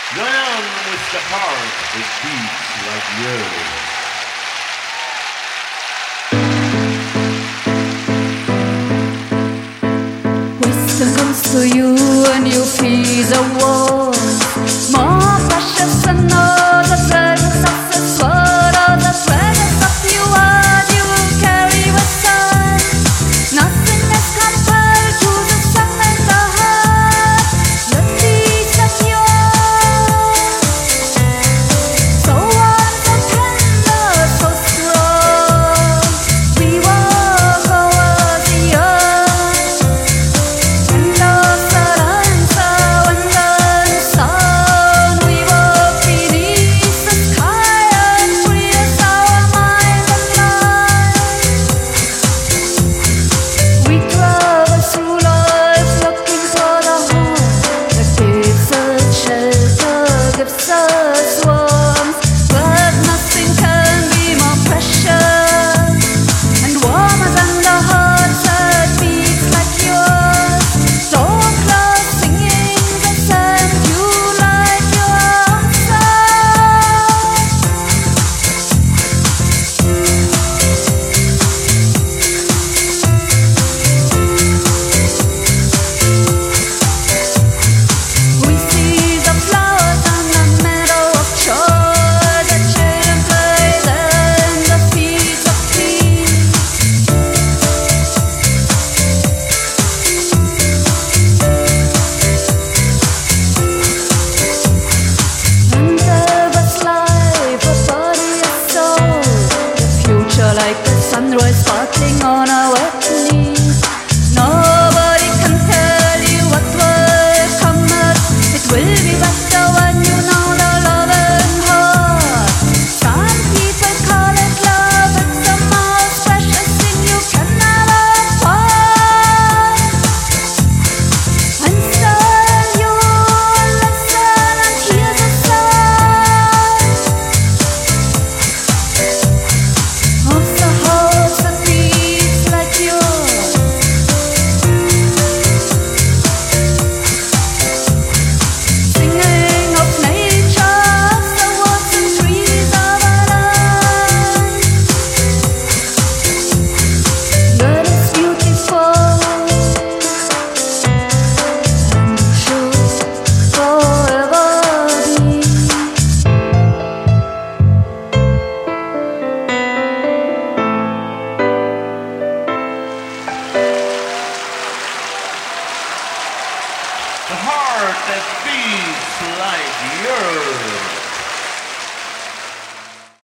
Zion with the heart that beats like you. Wisdom comes to you and you feel the war. More precious than all the fragrance of the sword or the fragrance of your word you carry within. Nothing is compared to the song and the heart, the peace of yours. So warm, so tender, so strong. We walk over the earth. When the sun we walk beneath the sky and free us our mind and life. We travel through life looking for the heart that gives us shelter, gives us warmth, but nothing can be more precious and warmer than the heart that beats like yours. So close, singing the same tune like your own song. We see the flowers on the meadow of joy, the children play there in the fields of peace. And there was life, a body, a soul, the future like the sunrise sparkling on our knees. Nobody can tell you what will come up. It will be better.